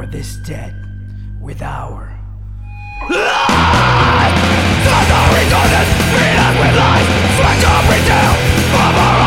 this debt with our Suffering on us, feed us with lies, sweat up and down,